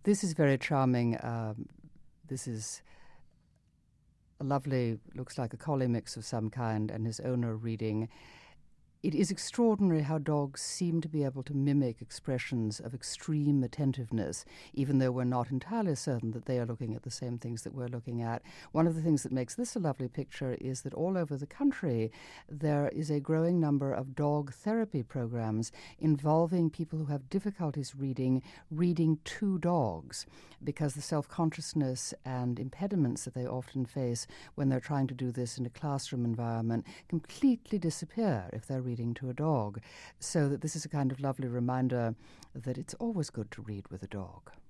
This is very charming. This is a lovely, looks like a collie mix of some kind, and his owner reading. It is extraordinary how dogs seem to be able to mimic expressions of extreme attentiveness, even though we're not entirely certain that they are looking at the same things that we're looking at. One of the things that makes this a lovely picture is that all over the country there is a growing number of dog therapy programs involving people who have difficulties reading to dogs, because the self-consciousness and impediments that they often face when they're trying to do this in a classroom environment completely disappear if they're reading to a dog. So that this is a kind of lovely reminder that it's always good to read with a dog.